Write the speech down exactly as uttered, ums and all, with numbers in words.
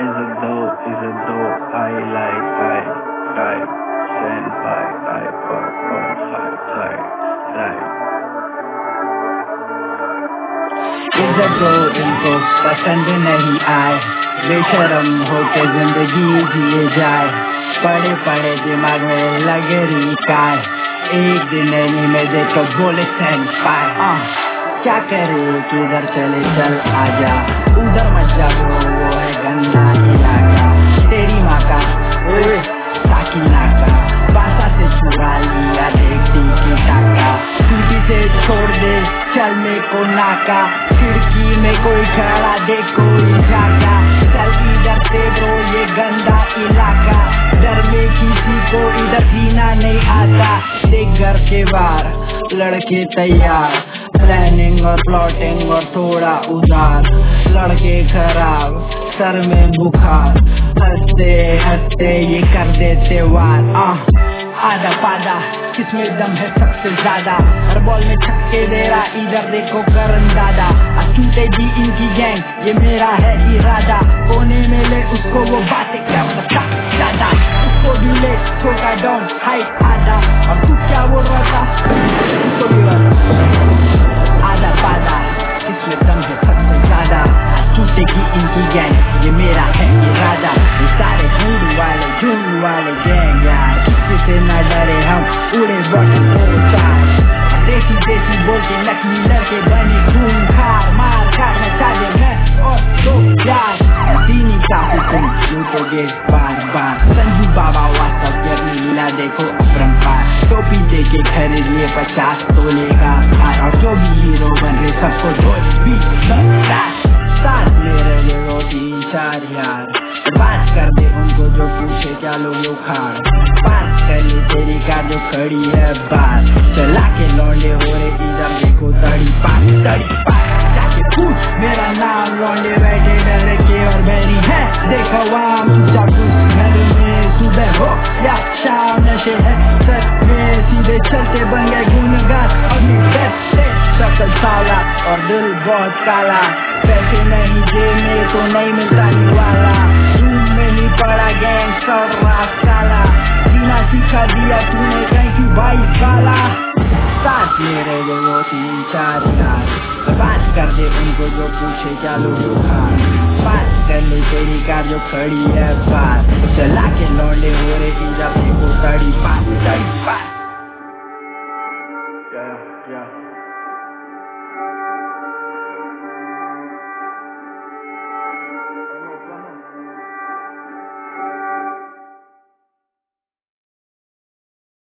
is a dope, is a dope, I like, I, type, send by, type, or, or, type, type, type. इज्जत को इनको पसंद नहीं आए, बेशरम होके जिंदगी जिए जाए, पड़े पड़े दिमाग में लगे रिकाए, एक दिन नहीं में देखो बोले सेंड पाए। क्या करे किधर चले चल आजा, उधर मत जाओ वो है गंदा इलाका, तेरी माँ का ओए साकिना का बासा से चुरा लिया देखती की टाका, स्कूटी से छोड़ दे चल में को नाका, खिड़की में कोई खड़ा दे कोई झाका, चल इधर से ब्रो ये गंदा इलाका, डर में किसी को इधर जीना नहीं आता, देख घर के बाहर लड़के तैयार, प्लानिंग और प्लॉटिंग और थोड़ा उधार, लड़के खराब सर में बुखार, हंसते हंसते ये कर देते वार। आधा पादा किसमें दम है सबसे ज्यादा, हर बॉल में छक्के दे रहा इधर देखो करन दादा, टूटेगी इनकी गैंग ये मेरा है इरादा, कोने में ले उसको वो बातें क्या बता दादा, उसको भी ले छोटा डाउन हाइट आधा, और तू क्या बोल रहा था उसको भी बता। आधा पादा किसमें दम है सबसे ज्यादा, टूटेगी इनकी गैंग ये मेरा है इरादा, ये सारे झूठ वाले झूठ वाले गैंग यार, किसी से न डरे हम उड़े बटन दो चार, देसी देसी बोल के नकली लड़के बने खून खार, मार खार में चाले मैं और दो यार, दीनी काफी तुम लूटोगे बार बार, संजू बाबा वास्तव जर्नी मिला देखो अपरंपार, टोपी दे के खरीदिए पचास तोले का हार, और जो भी हीरो बन रहे सबको ढोल भी साथ ले रहे हो तीन चार यार, बात कर दे उनको जो पूछे क्या लोग उखाड़, बात कर ले तेरी कार जो खड़ी है बात, चला के लौंडे हो रहे इधर देखो तड़ी पास तड़ी पास, जाके पूछ मेरा नाम, लौंडे बैठे डर के और बैरी है, देखो वाम चुपचाप घर में सुबह हो या शाम, नशे है सर में सीधे चलते बन गए गुनगार, अपनी बैठे शक्ल साला और दिल बहुत काला, पैसे नहीं जेब में तो नहीं मिलता वाला, रूम में नहीं पड़ा गैंग सब रात काला, जीना सिखा दिया तूने कहीं की भाई काला, साथ ले रहे जो वो तीन चार यार, बात कर दे उनको जो पूछे क्या लोग उखाड़, बात कर ले तेरी कार जो खड़ी है बात, चला के लौंडे हो रहे इधर देखो तड़ी पास तड़ी पास।